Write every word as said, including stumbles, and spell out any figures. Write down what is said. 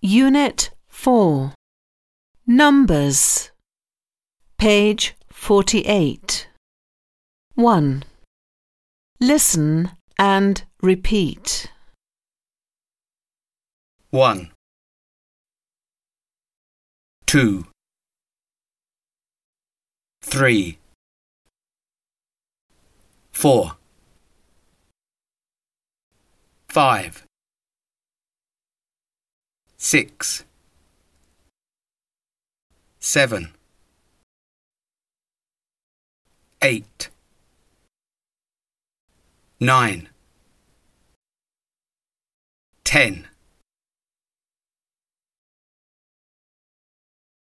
Unit four. Numbers. Page forty-eight. one. Listen and repeat. One, two, three, four, five, six, seven, eight, nine, ten.